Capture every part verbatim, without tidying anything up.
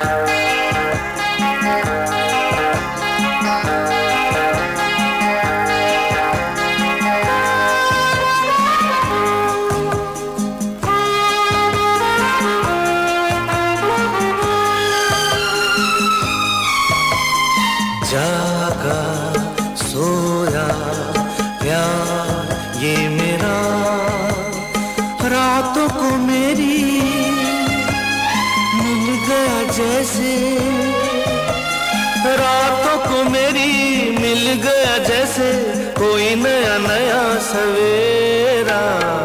जागा सोया प्यार ये मेरा, रातों को मेरी मिल गया जैसे, रातों को मेरी मिल गया जैसे कोई नया नया सवेरा।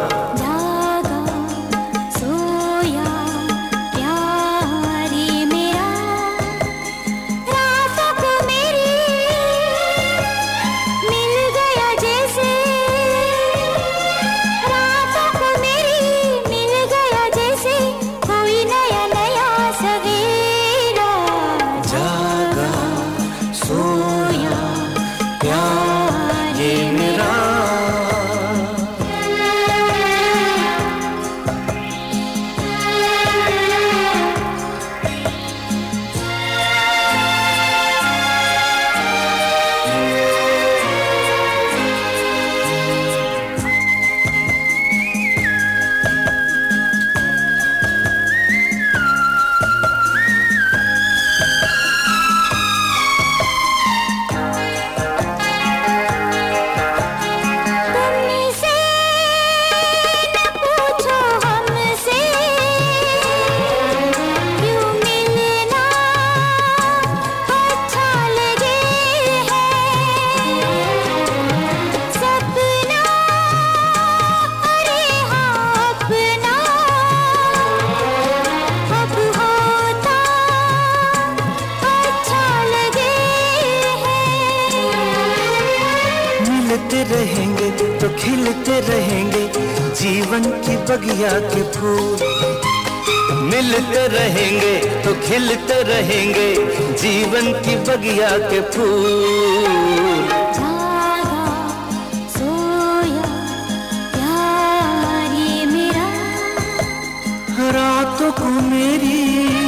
मिलते रहेंगे तो खिलते रहेंगे जीवन की बगिया के फूल, मिलते रहेंगे तो खिलते रहेंगे जीवन की बगिया के फूल। जागा सोया प्यार ये मेरा, रातों को मेरी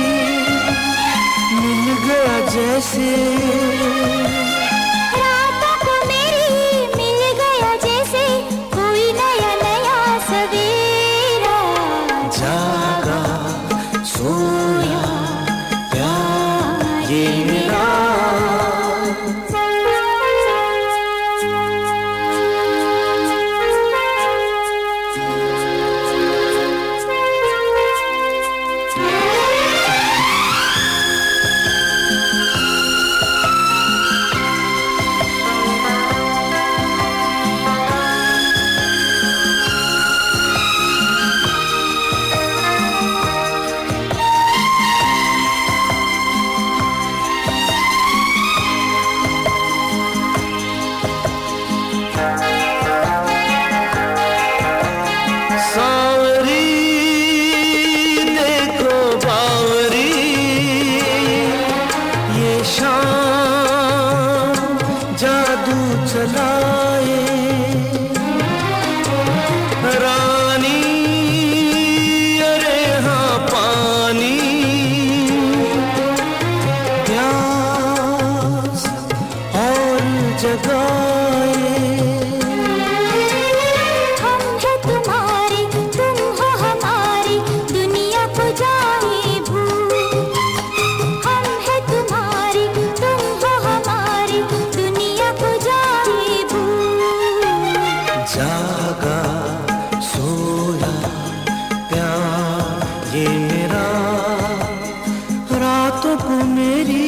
मिल गया जैसे, सोया प्यार ये मेरा। जादू चलाए रानी, अरे हाँ पानी प्यास और जगाए। हम हैं तुम्हारे तुम हो हमारी, दुनिया को जाए भूल। हम हैं तुम्हारी तुम हो हमारी, दुनिया को जाए भूल। जागा सोया प्यार ये मेरा, रातों को मेरी